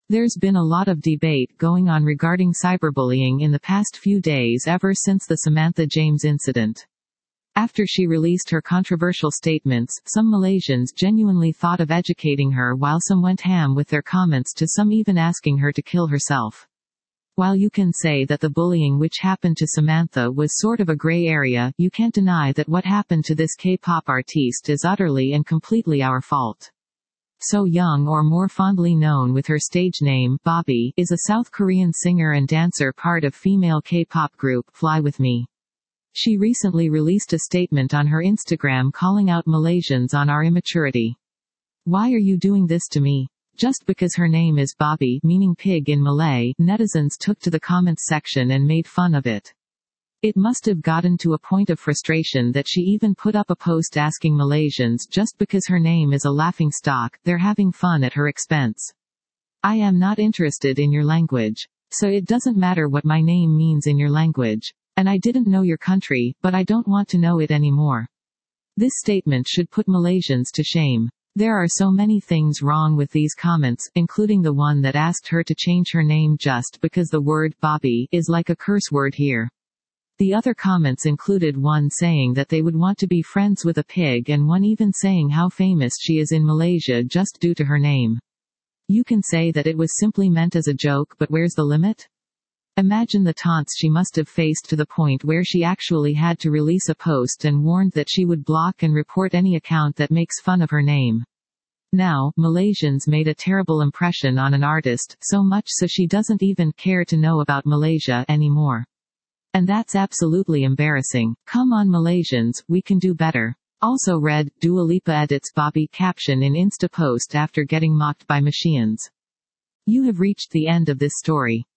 There's been a lot of debate going on regarding cyberbullying in the past few days ever since the Samantha James incident. After she released her controversial statements, some Malaysians genuinely thought of educating her, while some went ham with their comments, to some even asking her to kill herself. While you can say that the bullying which happened to Samantha was sort of a gray area, you can't deny that what happened to this K-pop artiste is utterly and completely our fault. So Young, or more fondly known with her stage name, Bobby, is a South Korean singer and dancer, part of female K-pop group Fly With Me. She recently released a statement on her Instagram calling out Malaysians on our immaturity. "Why are you doing this to me?" Just because her name is Bobby, meaning pig in Malay, netizens took to the comments section and made fun of it. It must have gotten to a point of frustration that she even put up a post asking Malaysians, just because her name is a laughingstock, they're having fun at her expense. "I am not interested in your language. So it doesn't matter what my name means in your language. And I didn't know your country, but I don't want to know it anymore." This statement should put Malaysians to shame. There are so many things wrong with these comments, including the one that asked her to change her name just because the word Bobby is like a curse word here. The other comments included one saying that they would want to be friends with a pig, and one even saying how famous she is in Malaysia just due to her name. You can say that it was simply meant as a joke, but where's the limit? Imagine the taunts she must have faced, to the point where she actually had to release a post and warned that she would block and report any account that makes fun of her name. Now, Malaysians made a terrible impression on an artist, so much so she doesn't even care to know about Malaysia anymore. And that's absolutely embarrassing. Come on Malaysians, we can do better. Also read, Dua Lipa edits Bobby caption in Insta post after getting mocked by Malaysians. You have reached the end of this story.